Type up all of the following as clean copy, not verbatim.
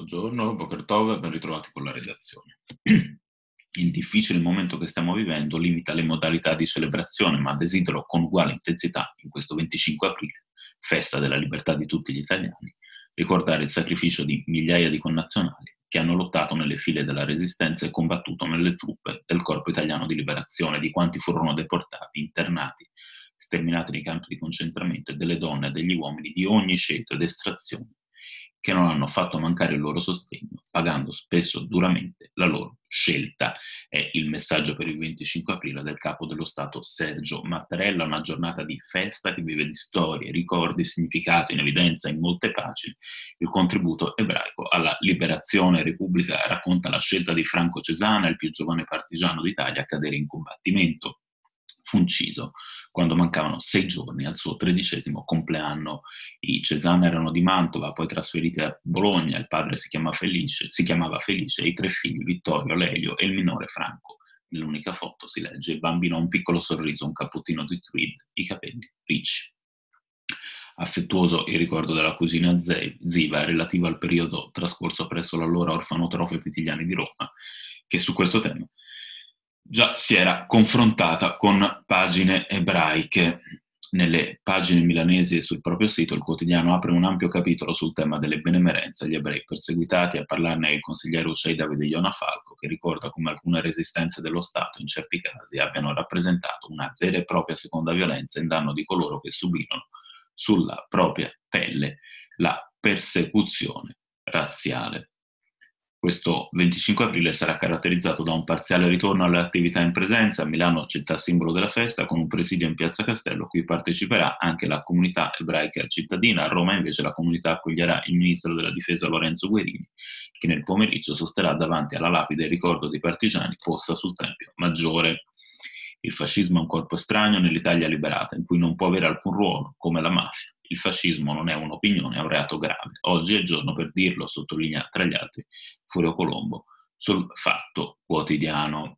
Buongiorno, Boker Tov, ben ritrovati con la redazione. Il difficile momento che stiamo vivendo limita le modalità di celebrazione, ma desidero con uguale intensità, in questo 25 aprile, festa della libertà di tutti gli italiani, ricordare il sacrificio di migliaia di connazionali che hanno lottato nelle file della Resistenza e combattuto nelle truppe del Corpo Italiano di Liberazione, di quanti furono deportati, internati, sterminati nei campi di concentramento e delle donne e degli uomini di ogni scelta ed estrazione che non hanno fatto mancare il loro sostegno, pagando spesso duramente la loro scelta. È il messaggio per il 25 aprile del capo dello Stato Sergio Mattarella, una giornata di festa che vive di storie, ricordi, significato, in evidenza in molte pagine. Il contributo ebraico alla liberazione. Repubblica racconta la scelta di Franco Cesana, il più giovane partigiano d'Italia a cadere in combattimento. Fu ucciso quando mancavano 6 giorni al suo 13° compleanno. I Cesana erano di Mantova, poi trasferiti a Bologna. Il padre si chiamava Felice, e i 3 figli, Vittorio, Lelio e il minore Franco. Nell'unica foto si legge: il bambino ha un piccolo sorriso, un cappottino di tweed, i capelli ricci. Affettuoso il ricordo della cugina Ziva relativo al periodo trascorso presso l'allora orfanotrofio Pitigliani di Roma, che su questo tema già si era confrontata con pagine ebraiche. Nelle pagine milanesi e sul proprio sito il quotidiano apre un ampio capitolo sul tema delle benemerenze agli ebrei perseguitati. A parlarne è il consigliere Uscei Davide Iona Falco, che ricorda come alcune resistenze dello Stato in certi casi abbiano rappresentato una vera e propria seconda violenza in danno di coloro che subirono sulla propria pelle la persecuzione razziale. Questo 25 aprile sarà caratterizzato da un parziale ritorno alle attività in presenza. A Milano, città simbolo della festa, con un presidio in Piazza Castello, cui parteciperà anche la comunità ebraica cittadina. A Roma invece la comunità accoglierà il ministro della difesa Lorenzo Guerini, che nel pomeriggio sosterrà davanti alla lapide in ricordo dei partigiani posta sul Tempio Maggiore. Il fascismo è un corpo estraneo nell'Italia liberata, in cui non può avere alcun ruolo, come la mafia. Il fascismo non è un'opinione, è un reato grave. Oggi è il giorno per dirlo, sottolinea tra gli altri Furio Colombo sul Fatto Quotidiano.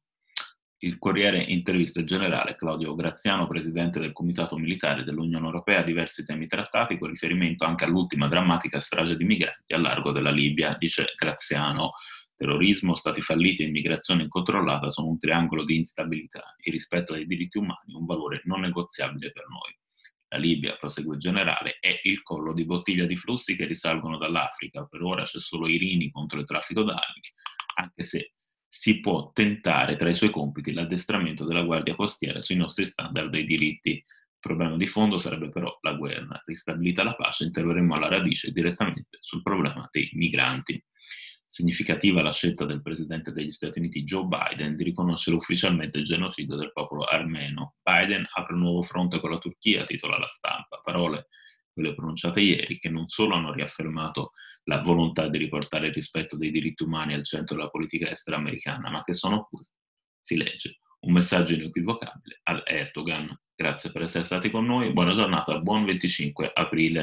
Il Corriere intervista il generale Claudio Graziano, presidente del Comitato Militare dell'Unione Europea, a diversi temi trattati, con riferimento anche all'ultima drammatica strage di migranti al largo della Libia. Dice Graziano: terrorismo, stati falliti e immigrazione incontrollata sono un triangolo di instabilità. Il rispetto dei diritti umani è un valore non negoziabile per noi. La Libia, prosegue il generale, è il collo di bottiglia di flussi che risalgono dall'Africa. Per ora c'è solo Irini contro il traffico d'armi, anche se si può tentare tra i suoi compiti l'addestramento della Guardia Costiera sui nostri standard dei diritti. Il problema di fondo sarebbe però la guerra. Ristabilita la pace, interverremo alla radice direttamente sul problema dei migranti. Significativa la scelta del presidente degli Stati Uniti Joe Biden di riconoscere ufficialmente il genocidio del popolo armeno. Biden apre un nuovo fronte con la Turchia, titola La Stampa. Parole, quelle pronunciate ieri, che non solo hanno riaffermato la volontà di riportare il rispetto dei diritti umani al centro della politica estera americana, ma che sono pure, si legge, un messaggio inequivocabile ad Erdogan. Grazie per essere stati con noi, buona giornata, buon 25 aprile.